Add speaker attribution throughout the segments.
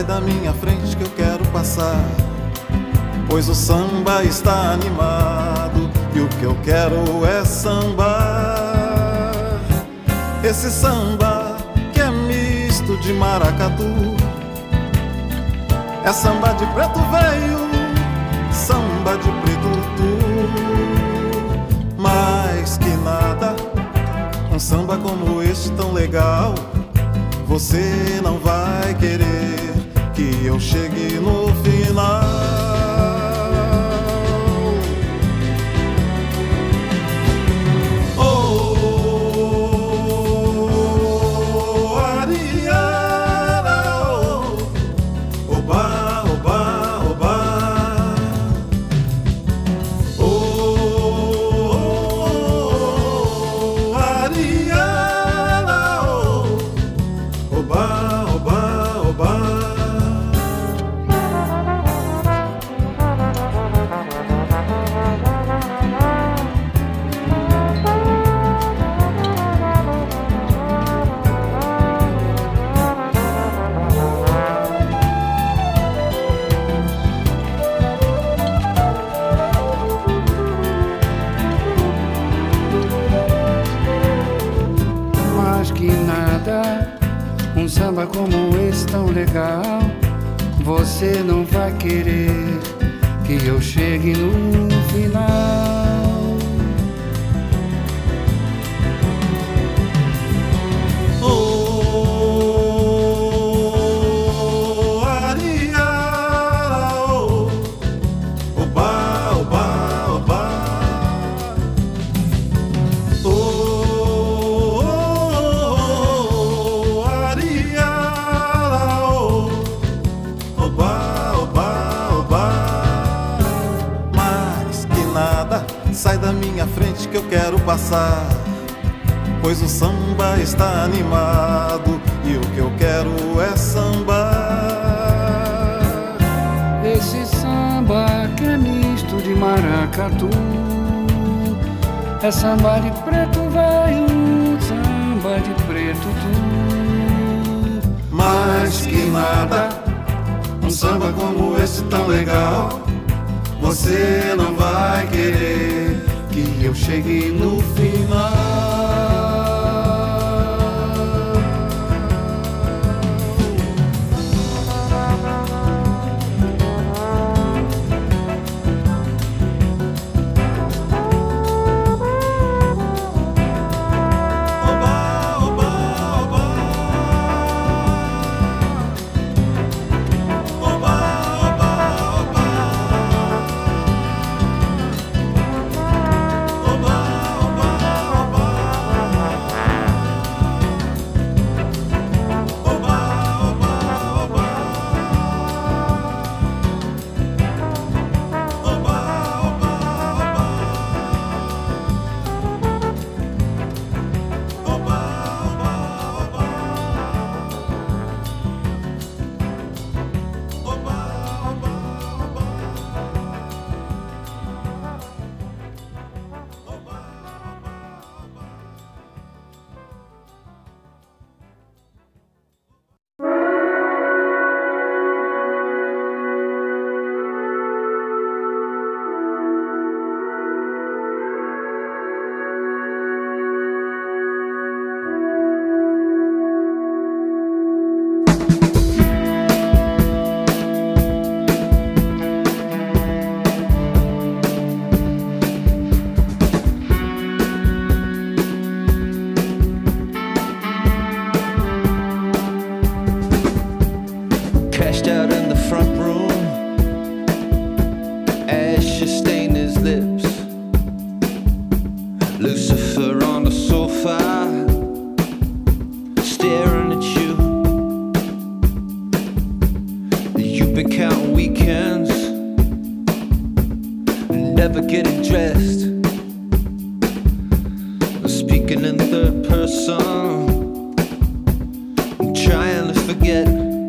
Speaker 1: da minha frente que eu quero passar, pois o samba está animado e o que eu quero é sambar. Esse samba que é misto de maracatu, é samba de preto velho, samba de preto tu. Mais que nada, um samba como este tão legal, você não vai querer que eu chegue no final.
Speaker 2: Um samba como esse tão legal, você não vai querer que eu chegue no final.
Speaker 1: Sai da minha frente que eu quero passar, pois o samba está animado e o que eu quero é sambar.
Speaker 2: Esse samba que é misto de maracatu, é samba de preto velho, samba de preto tu.
Speaker 1: Mais que nada, um samba como esse tão legal, você não vai querer que eu chegue no final.
Speaker 3: Never getting dressed, speaking in third person, I'm trying to forget.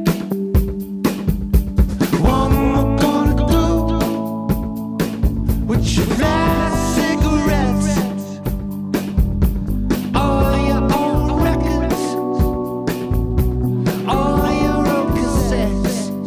Speaker 3: What am I gonna do with your last cigarettes? All your old records, all your old cassettes.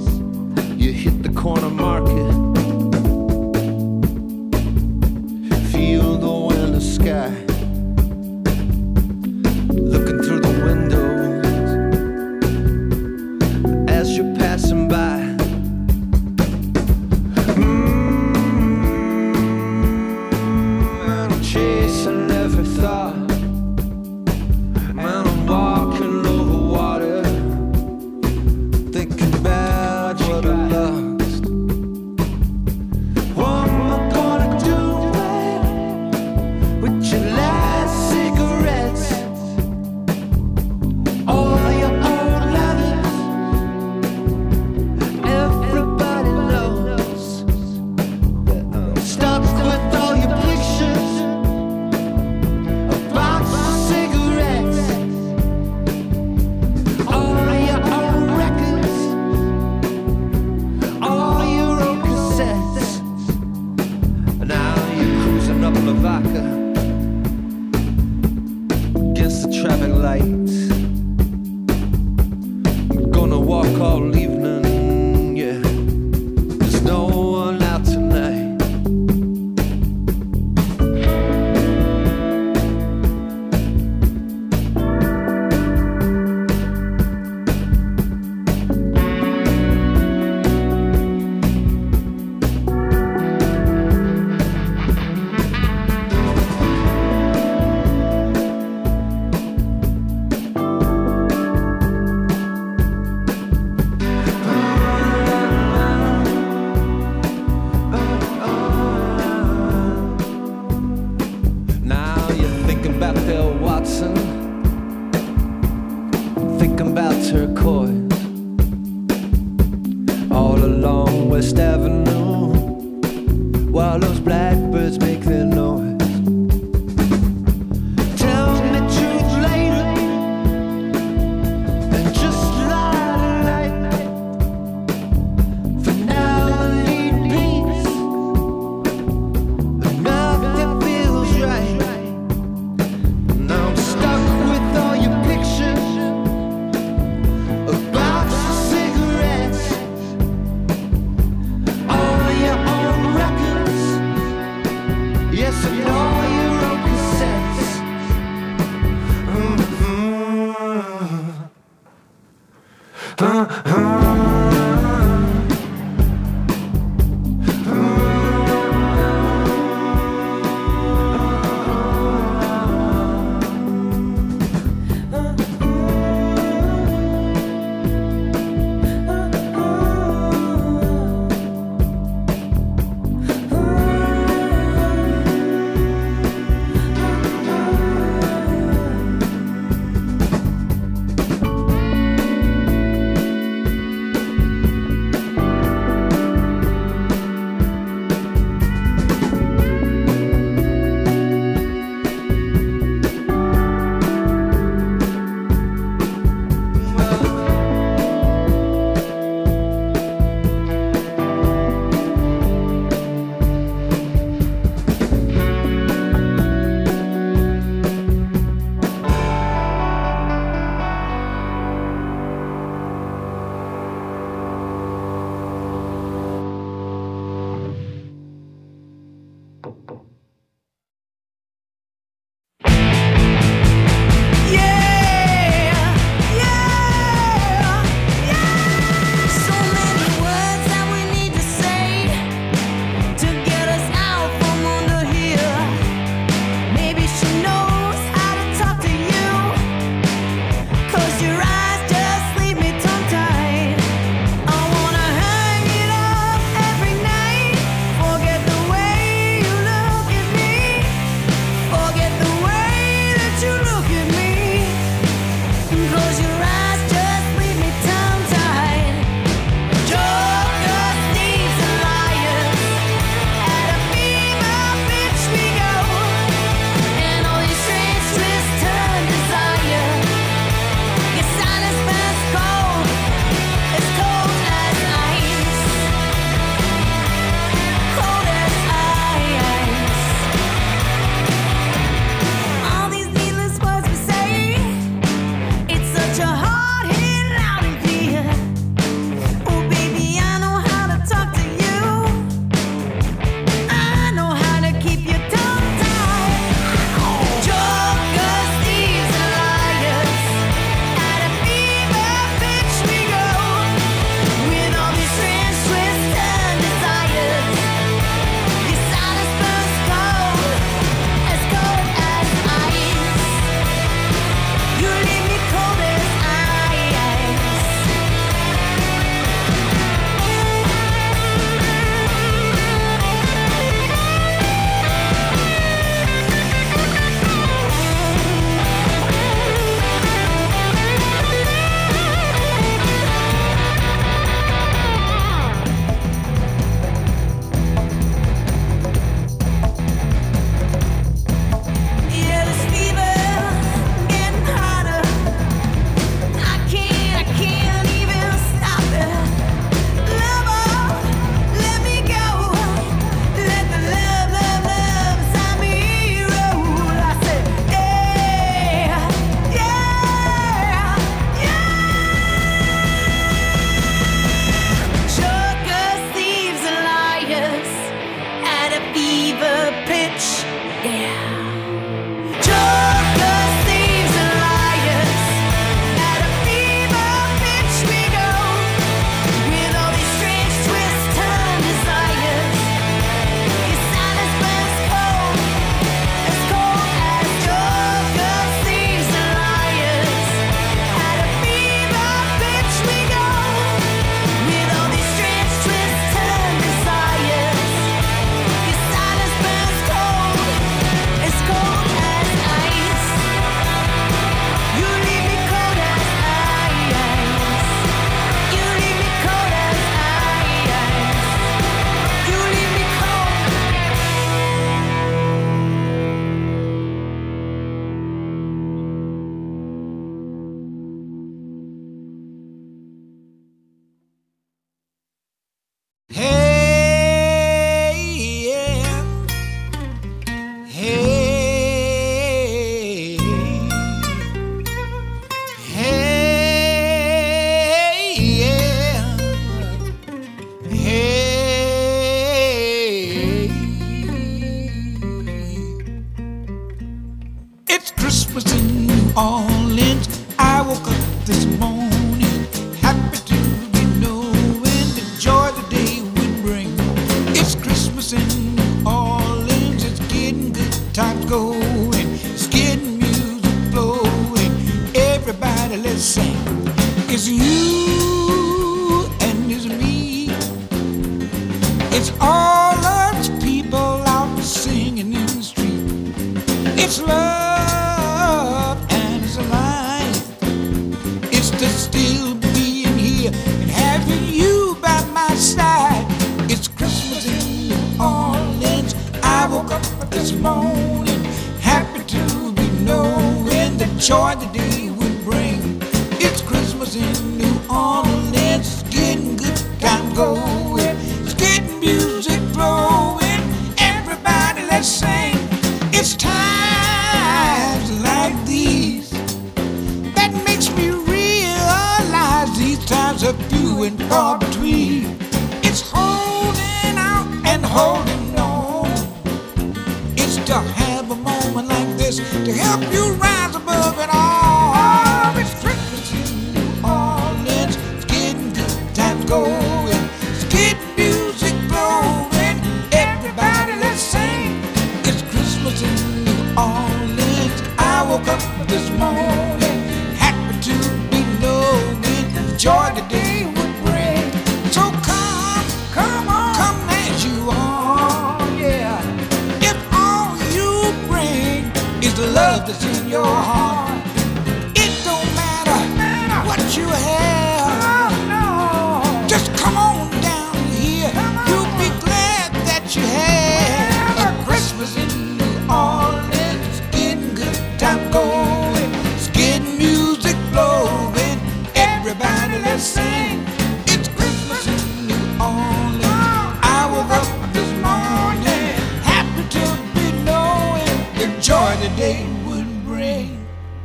Speaker 4: this morning, happy to be knowing the joy the day would bring. It's Christmas in New Orleans, it's getting good time going, it's getting music flowing, everybody let's sing. It's times like these that makes me realize these times are few and far between. It's holding out and holding on. It's to have a moment like this to help you rise above it all. It's Christmas in New Orleans, it's getting good times going, it's getting music blowing, everybody let's sing. It's Christmas in New Orleans. I woke up this morning, happy to be knowing the joy the day would bring. So come on, come as you are, yeah. If all you bring is the love that's in your heart, it don't matter what you have. Just come on down here, you'll be glad that you have a Christmas in New Orleans. It's getting good time going, it's getting music blowing, everybody let's sing. It's Christmas in New Orleans. I woke up this morning, happy to be knowing the joy the day would bring.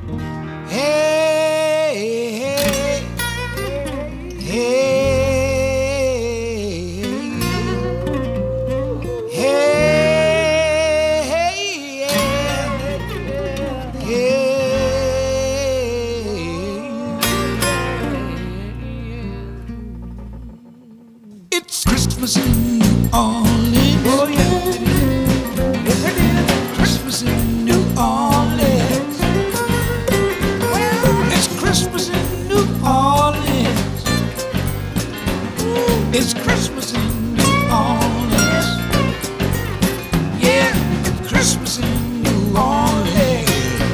Speaker 4: Hey, hey, hey, hey, it's Christmas in New Orleans. Oh yeah, yes it is. Christmas in New Orleans. Well, it's Christmas in New Orleans. It's Christmas in New Orleans. Yeah, it's Christmas in New Orleans.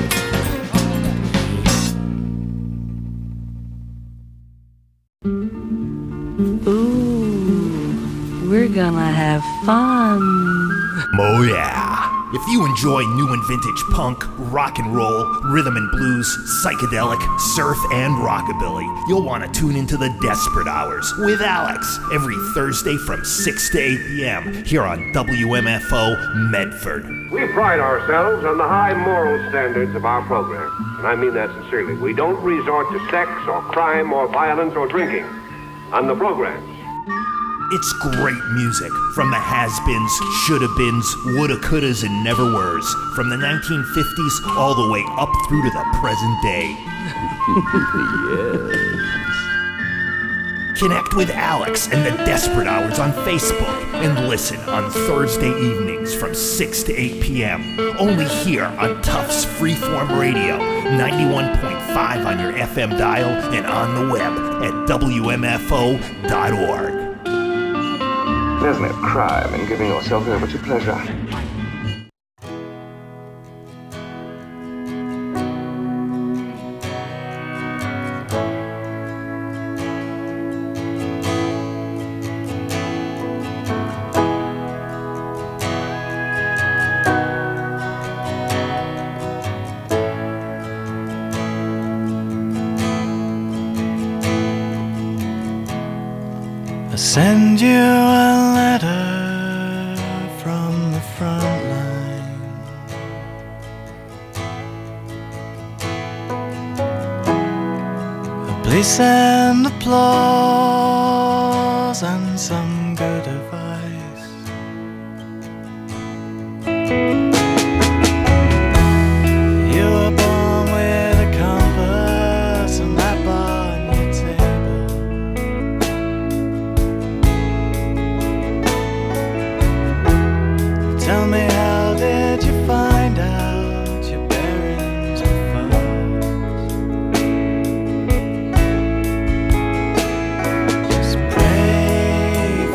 Speaker 5: Ooh, we're gonna have fun.
Speaker 6: Oh yeah. If you enjoy new and vintage punk, rock and roll, rhythm and blues, psychedelic, surf, and rockabilly, you'll want to tune into the Desperate Hours with Alex every Thursday from 6 to 8 p.m. here on WMFO Medford.
Speaker 7: We pride ourselves on the high moral standards of our program, and I mean that sincerely. We don't resort to sex or crime or violence or drinking on the programs.
Speaker 6: It's great music from the has-beens, shoulda-beens, woulda, couldas, and never-weres, from the 1950s all the way up through to the present day. Yes. Connect with Alex and the Desperate Hours on Facebook and listen on Thursday evenings from 6 to 8 p.m. Only here on Tufts Freeform Radio, 91.5 on your FM dial and on the web at WMFO.org.
Speaker 8: There's no crime in giving yourself over to pleasure.
Speaker 3: I send you a letter from the front line. Please send applause and some good advice. You were born with a compass and that bar on your table. Tell me, how did you find out your bearings were false? Just pray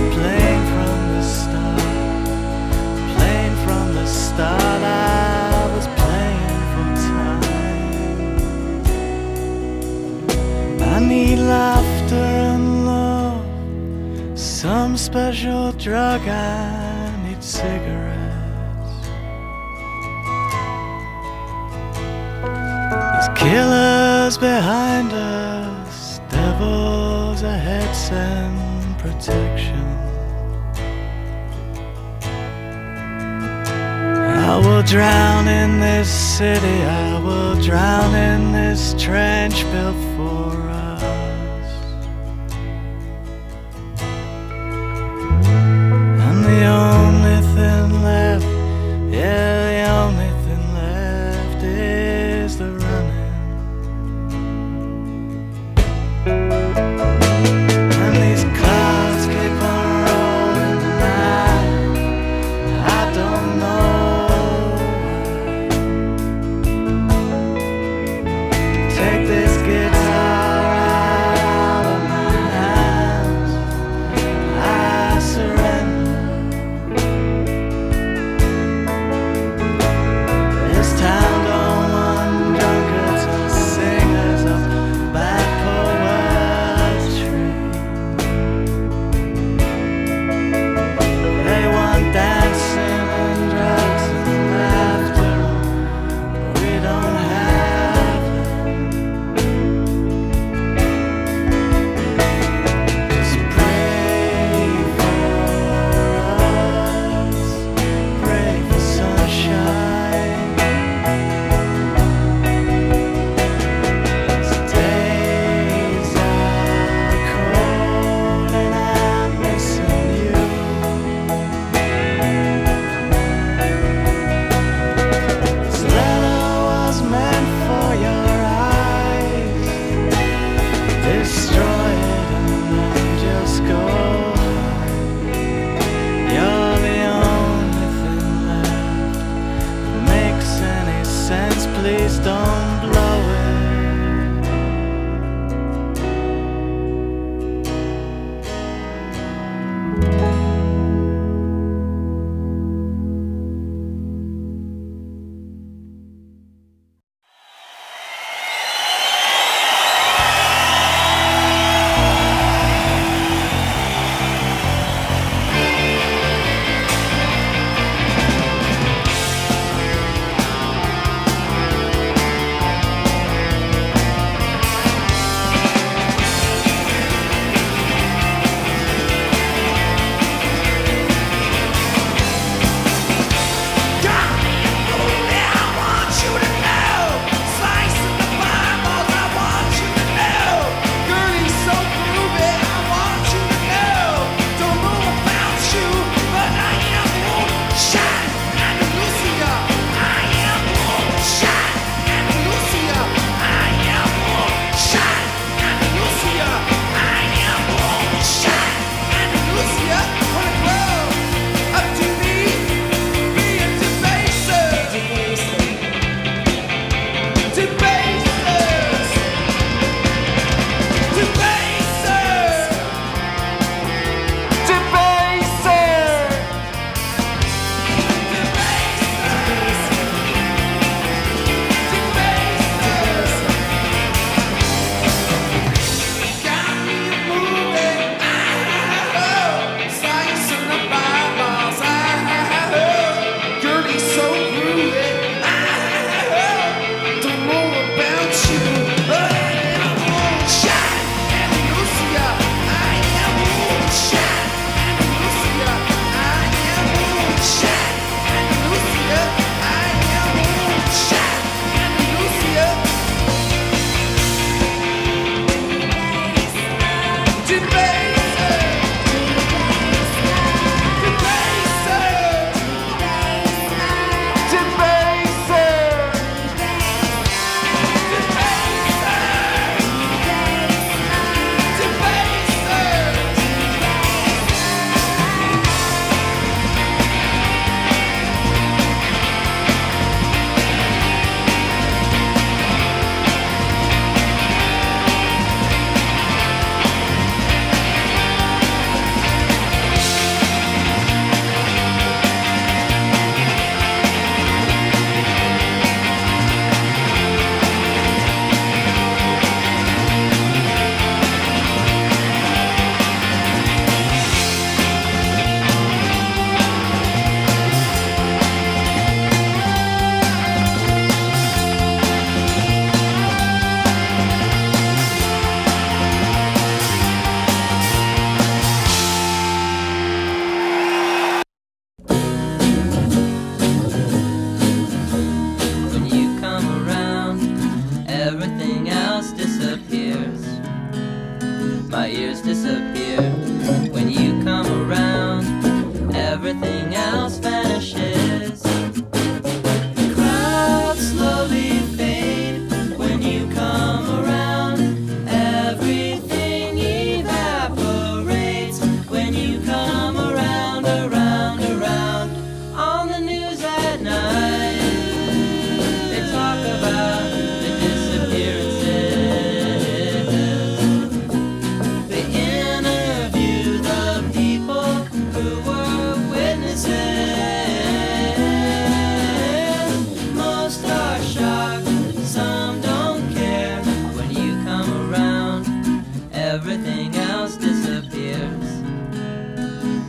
Speaker 3: plain from the start. Plain from the start, I was playing for time. I need laughter and love, some special drug, I need cigarettes. There's killers behind us, devils ahead, send protection. I will drown in this city, I will drown in this trench built for us. And the only thing left, yeah, the only thing left is the running. And these clouds keep on rolling, and I don't know why. Take this guitar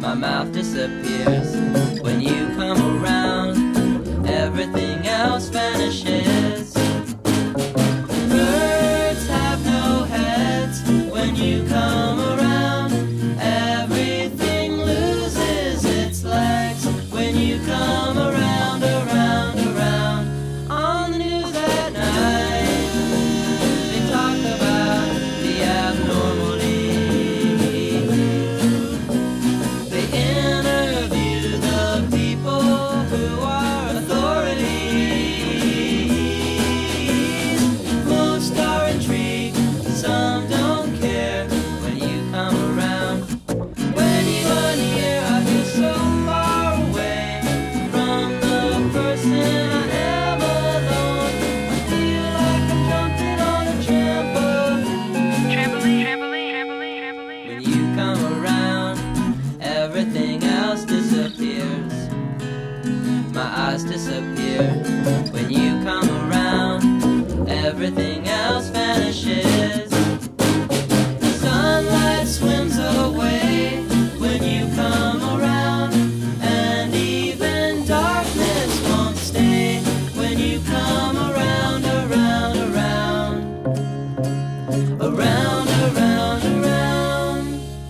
Speaker 9: My mouth disappears when you come around. Everything else vanishes. Birds have no heads when you come around. Everything loses its legs when you come around, around, around. On the news at night, they talk about the abnormality. They interview the people who are authorities. Most are intrigued, some don't care when you come around. When you are near, I feel so far away from the person I am alone. I feel like I'm jumping on a trampoline. When you come around, everything else disappears. My eyes disappear. When you come around, everything else vanishes. Sunlight swims away when you come around, and even darkness won't stay when you come around, around, around, around, around, around.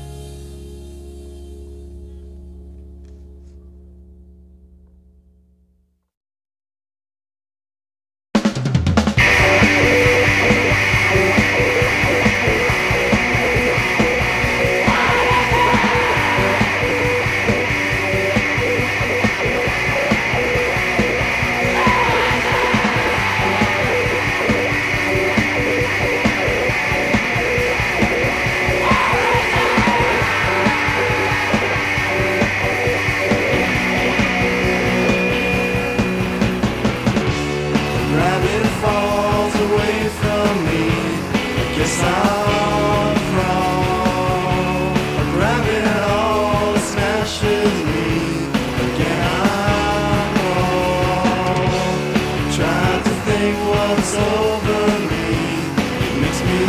Speaker 1: Rabbit falls away from me. Guess I'll crawl. A rabbit all smashes me. Again I crawl. Try to think what's over me. It makes me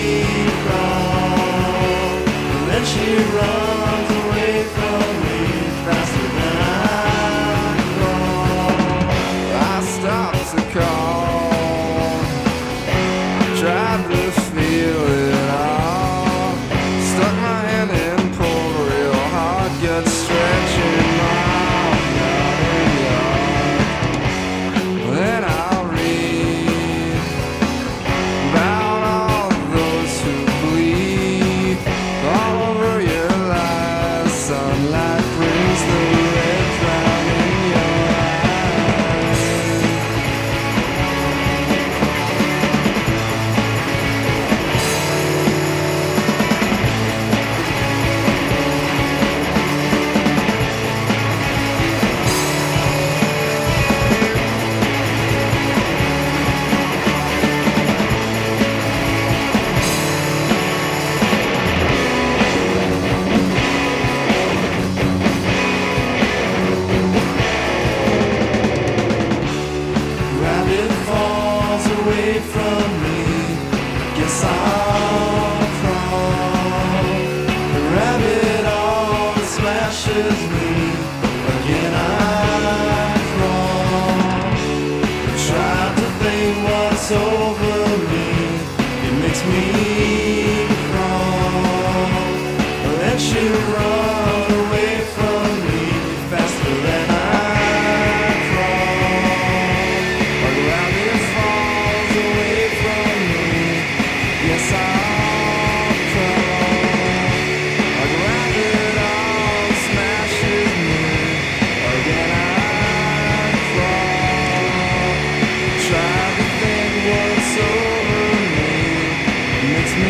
Speaker 1: crawl. And then she runs away from me faster than I crawl. I stop to call, tried to feel it all. Stuck my hand in, pulled real hard, gut stretching my yard. Then I'll read about all those who bleed all over your lies. Sunlight brings the red cloud in your eyes. Rabbit falls away from me. Guess I'll crawl. The rabbit all smashes me. Again I crawl. Try to think what's over me. It makes me crawl. Let you run away from me faster than I crawl. A rabbit falls away from me. Yes, I'll crawl. A rabbit all smashes me. Again I crawl. Try to think what's over me. It makes me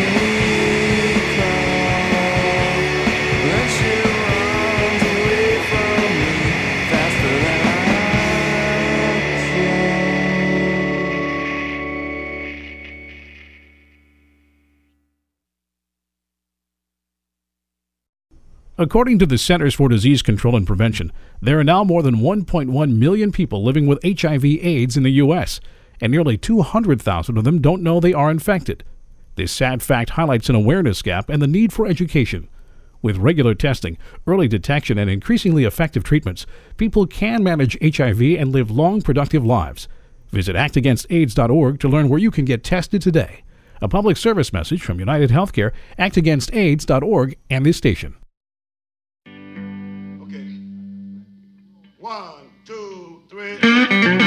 Speaker 1: crawl. Then she runs away from me faster than I crawl.
Speaker 10: According to the Centers for Disease Control and Prevention, there are now more than 1.1 million people living with HIV/AIDS in the U.S., and nearly 200,000 of them don't know they are infected. This sad fact highlights an awareness gap and the need for education. With regular testing, early detection, and increasingly effective treatments, people can manage HIV and live long, productive lives. Visit actagainstaids.org to learn where you can get tested today. A public service message from United Healthcare, actagainstaids.org, and this station.
Speaker 11: Okay. 1, 2, 3.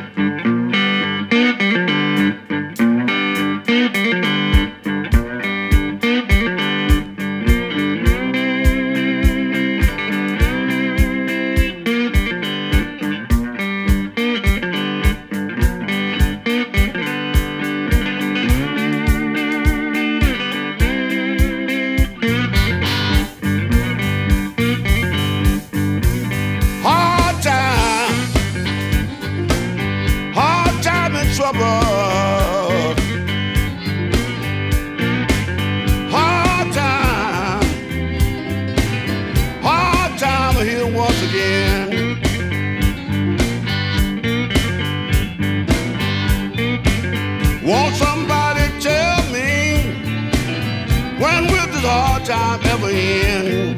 Speaker 11: Won't somebody tell me when will this hard time ever end?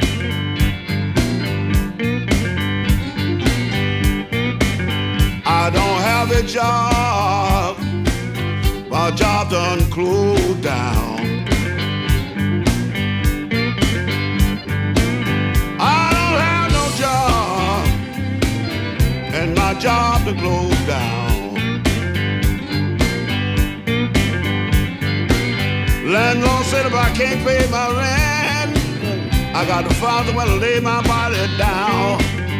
Speaker 11: I don't have a job, my job done closed down. I don't have no job, and my job done closed down. Landlord said if I can't pay my rent, I got to find somewhere to lay my body down.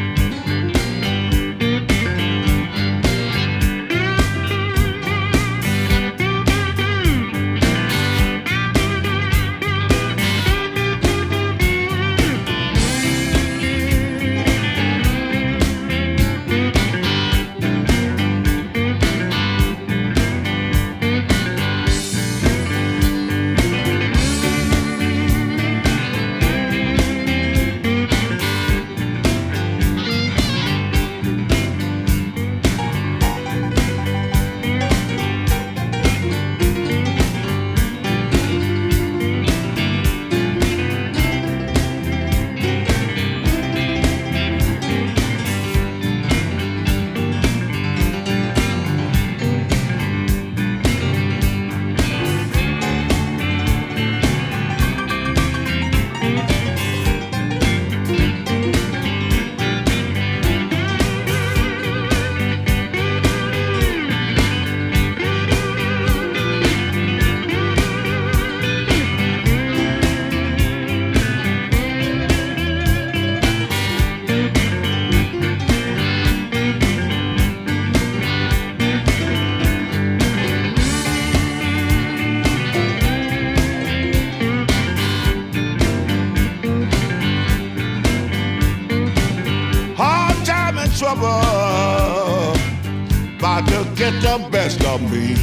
Speaker 11: Trouble about to get the best of me.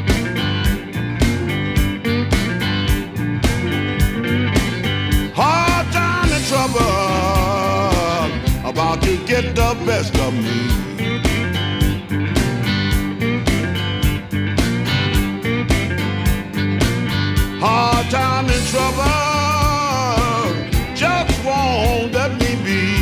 Speaker 11: Hard time and trouble about to get the best of me. Hard time and trouble just won't let me be.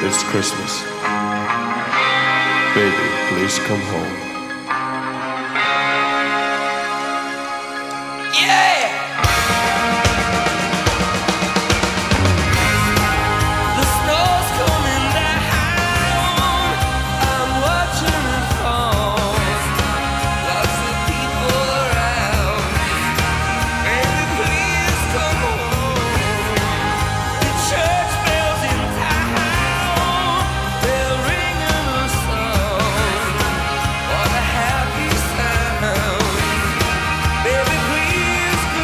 Speaker 12: It's Christmas. Baby, please come home.
Speaker 13: Baby, please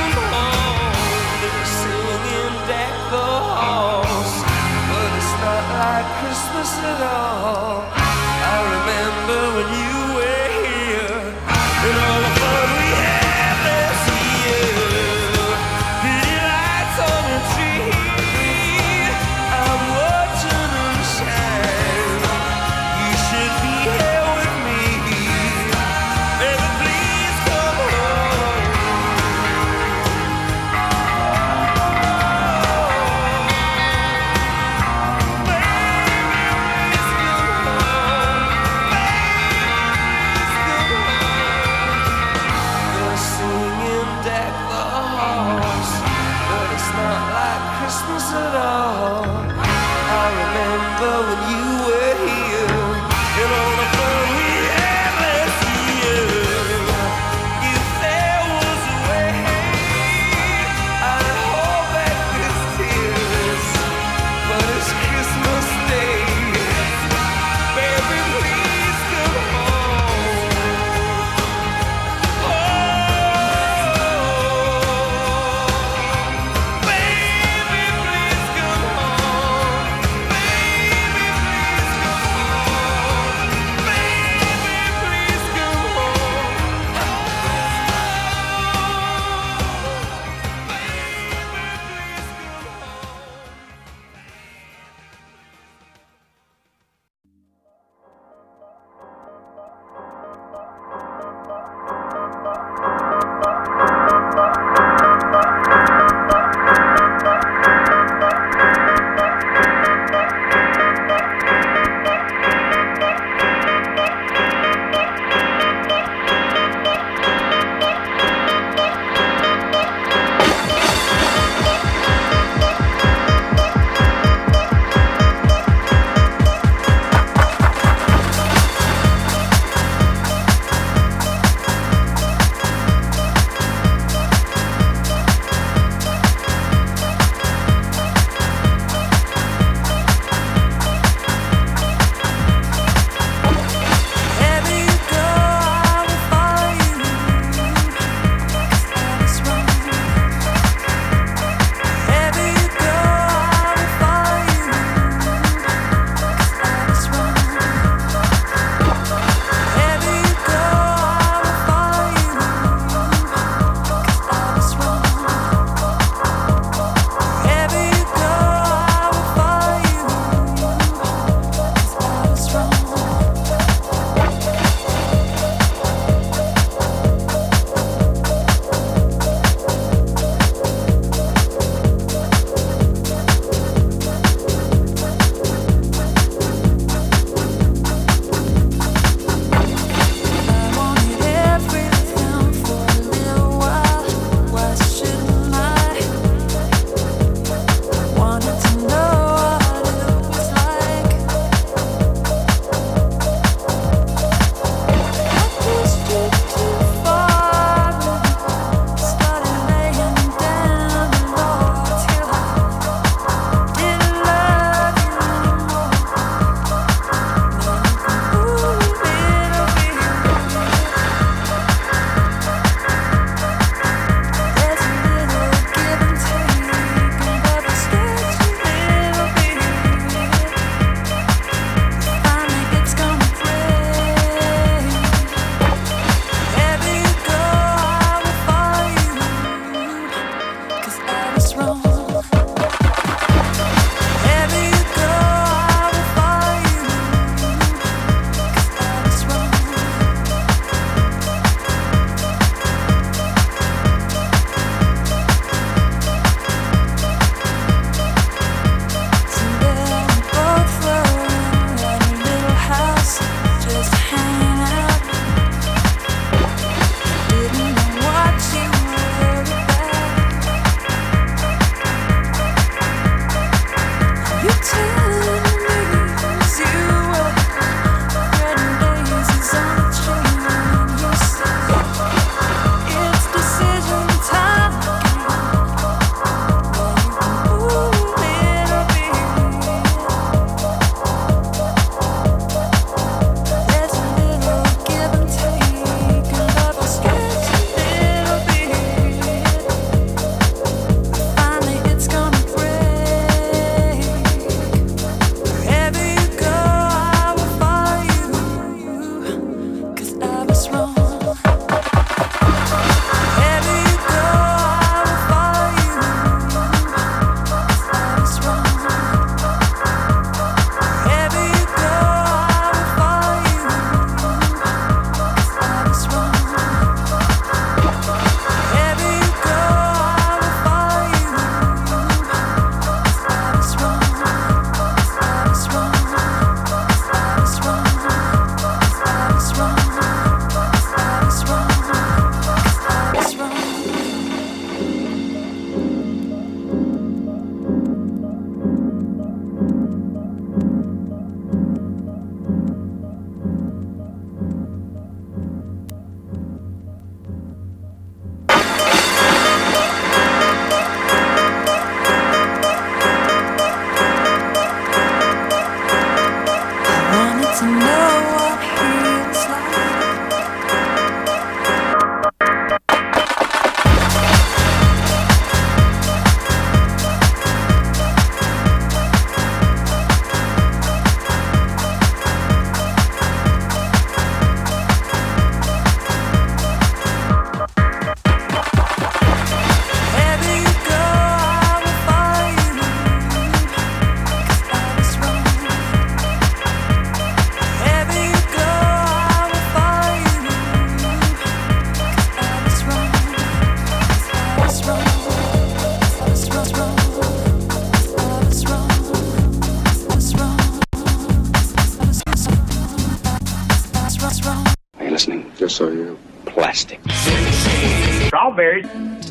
Speaker 13: strawberries.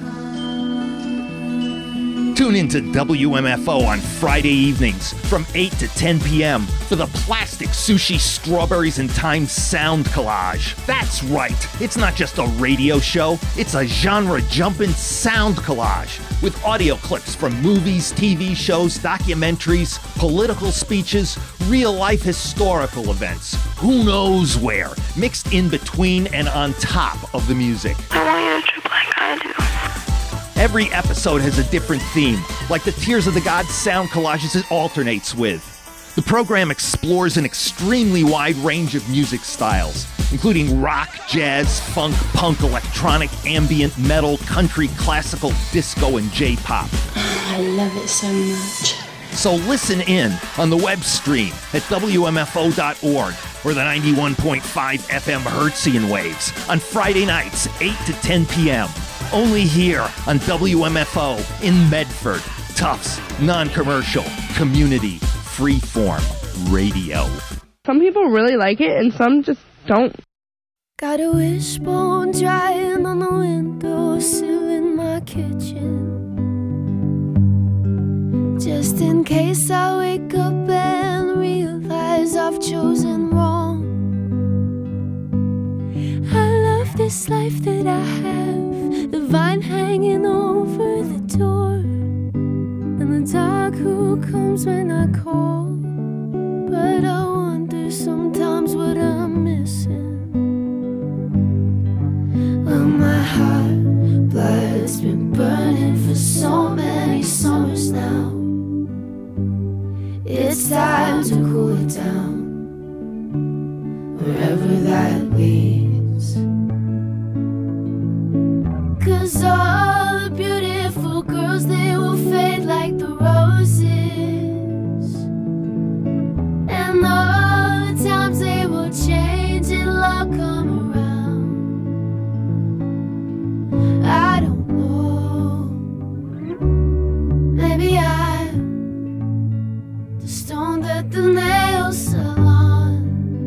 Speaker 6: Tune in to WMFO on Friday evenings from 8 to 10 p.m. for the Plastic Sushi Strawberries and Time Sound Collage. That's right, it's not just a radio show, it's a genre-jumping sound collage with audio clips from movies, TV shows, documentaries, political speeches, real-life historical events, who knows where, mixed in between and on top of the music.
Speaker 14: I want you to trip like I do.
Speaker 6: Every episode has a different theme, like the Tears of the Gods sound collages it alternates with. The program explores an extremely wide range of music styles, including rock, jazz, funk, punk, electronic, ambient, metal, country, classical, disco, and J-pop.
Speaker 14: I love it so much.
Speaker 6: So listen in on the web stream at WMFO.org or the 91.5 FM Hertzian waves on Friday nights, 8 to 10 p.m. Only here on WMFO in Medford. Tufts, non-commercial, community, freeform radio.
Speaker 15: Some people really like it and some just don't.
Speaker 16: Got a wishbone drying on the windowsill in my kitchen, just in case I wake up and realize I've chosen wrong. I love this life that I have, the vine hanging over the door, and the dog who comes when I call. But I wonder sometimes what I'm missing. Well, my heart blood's been burning for so many summers now. It's time to cool it down, wherever that leads. 'Cause all the beautiful girls, they will fade like the roses, and all the times they will change, it'll all come around. I don't know, maybe I'm the stone that the nail salon.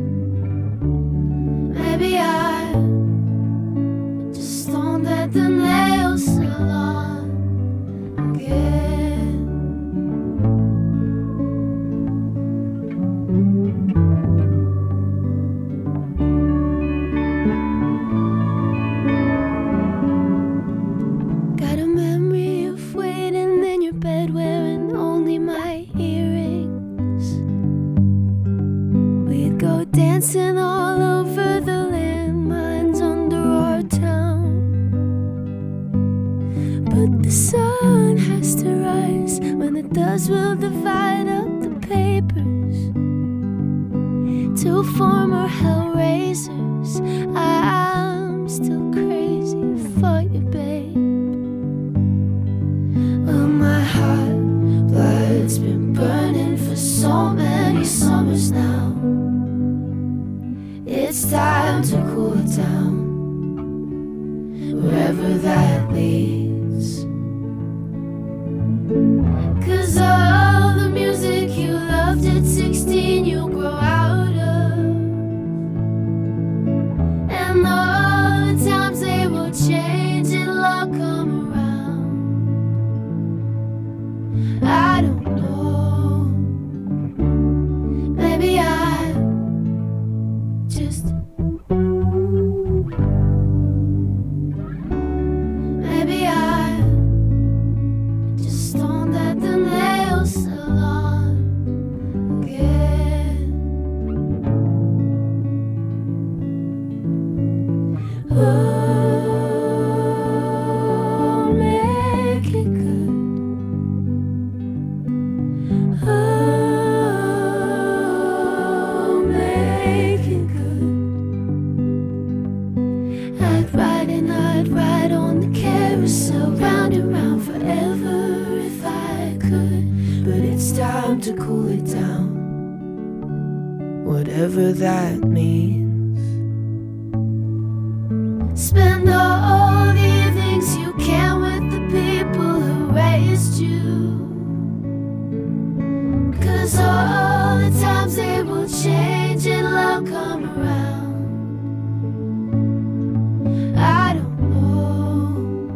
Speaker 16: Maybe I'm just stone that the nail salon again. Got a memory of waiting in your bed wearing only my earrings. We'd go dancing all over the landmines under our town. But the sun has to rise. When it does, we'll divide up the papers. Two former hellraisers. I'm still crazy for you, babe. Well, my heart blood's been burning for so many summers now. It's time to cool it down, wherever that leads. 'Cause all the music you loved at 16 you'll grow out of, and all the times they will change, it'll all come around. I don't know, maybe I'm just, maybe I'm just stoned at the nail salon again. Oh, make it good. Oh, make it good. I'd ride and I'd ride on the carousel, round and round forever if I could. But it's time to cool it down, whatever that means. Spend all the evenings you can with the people who raised you. 'Cause all the times they will change, it'll all come around. I don't know,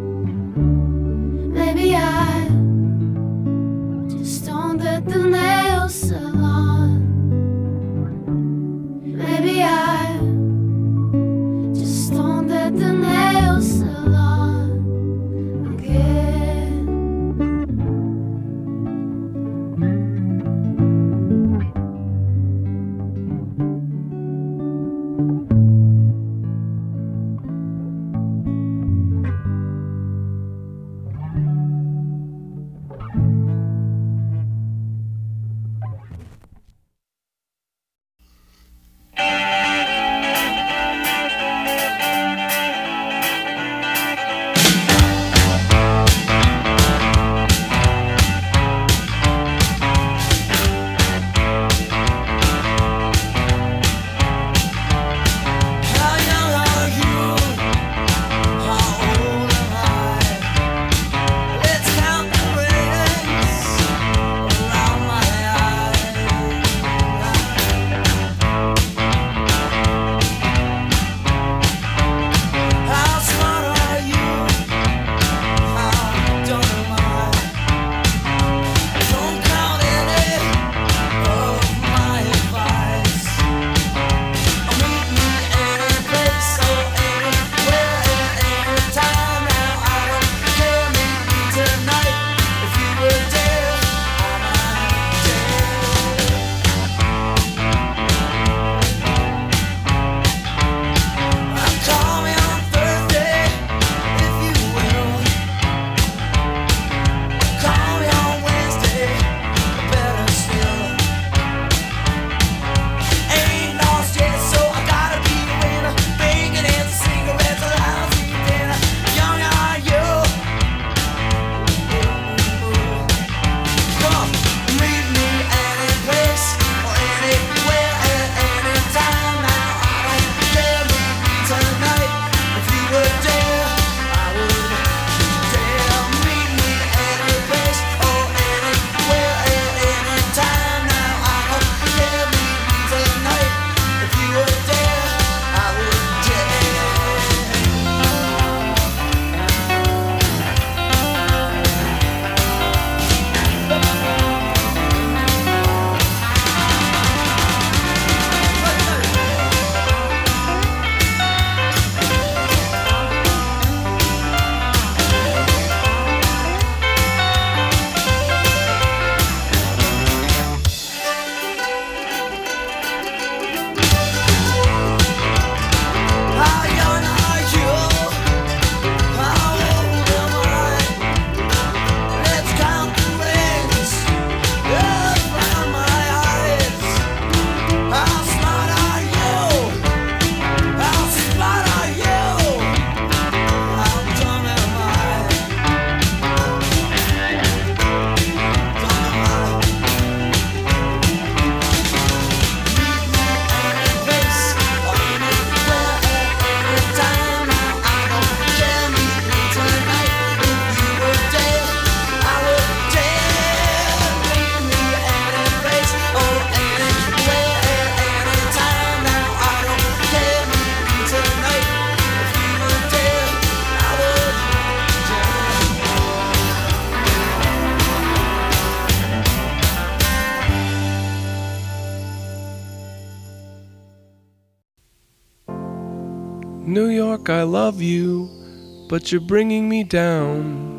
Speaker 13: New York, I love you, but you're bringing me down.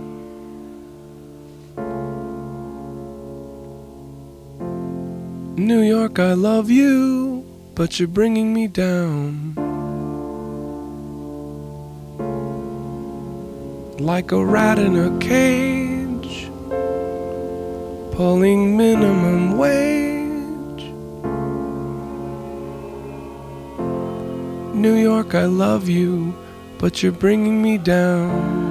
Speaker 13: New York, I love you, but you're bringing me down. Like a rat in a cage, pulling minimum wage. New York, I love you, but you're bringing me down.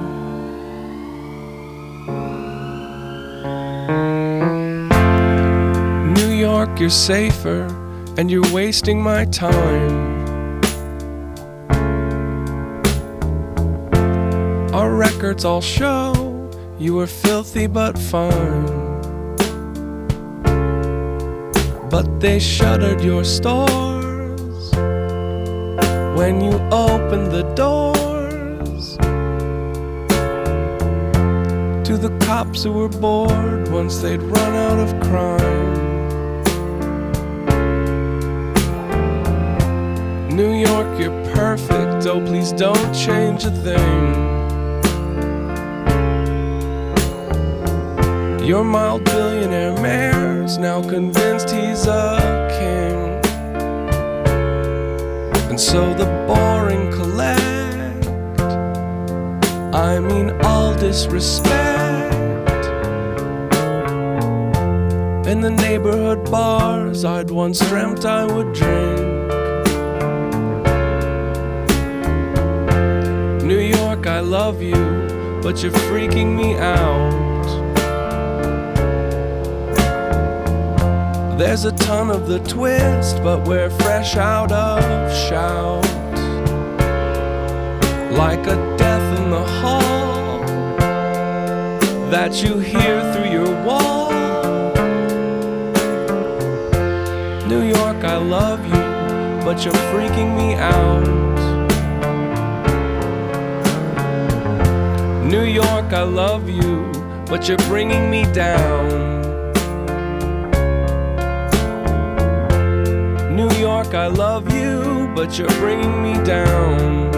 Speaker 13: New York, you're safer, and you're wasting my time. Our records all show you were filthy but fine. But they shuttered your stores when you opened the doors to the cops who were bored once they'd run out of crime. New York, you're perfect, oh please don't change a thing. Your mild billionaire mayor's now convinced he's a king. And so the boring collect, I mean all disrespect. In the neighborhood bars I'd once dreamt I would drink. New York, I love you, but you're freaking me out. There's a ton of the twist, but we're fresh out of shout. Like a death in the hall that you hear through your wall. New York, I love you, but you're freaking me out. New York, I love you, but you're bringing me down. New York, I love you, but you're bringing me down.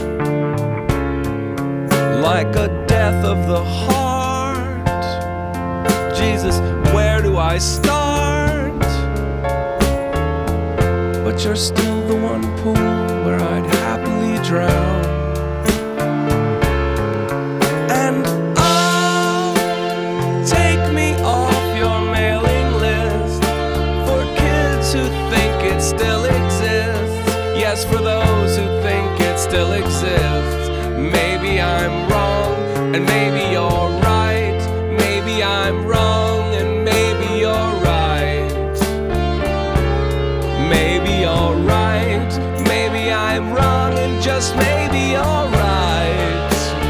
Speaker 13: Like a death of the heart. Jesus, where do I start? But you're still the one pool where I'd happily drown. And oh, take me off your mailing list for kids who think it still exists. Yes, for those who think it still exists. Maybe I'm wrong, and maybe you're right. Maybe I'm wrong, and maybe you're right. Maybe you're right. Maybe I'm wrong, and just maybe you're right.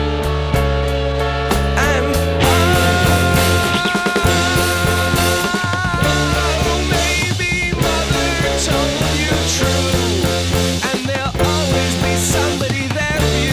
Speaker 13: And maybe mother told you true, and there'll always be somebody there for you.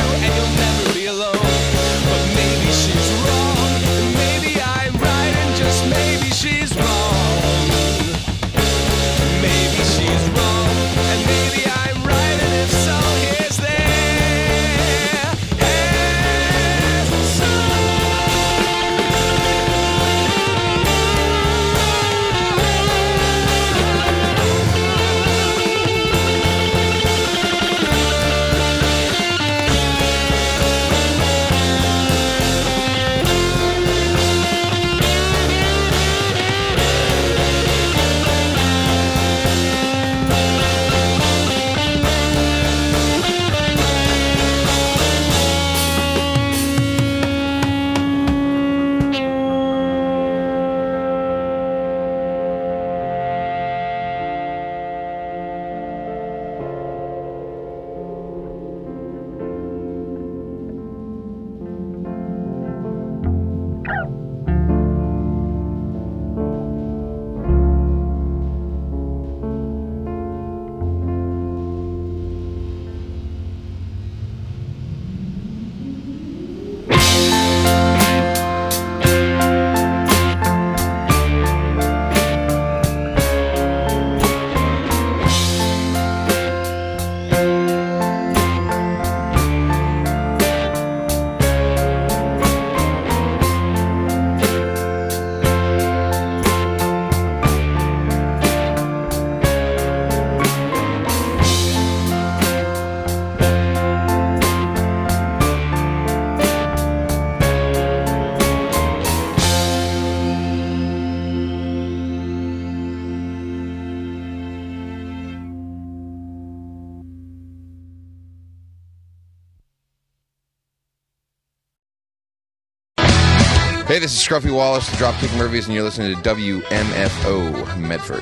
Speaker 17: Hey, this is Scruffy Wallace, the Dropkick Murphys, and you're listening to WMFO Medford.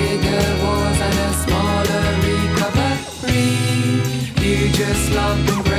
Speaker 18: Just love the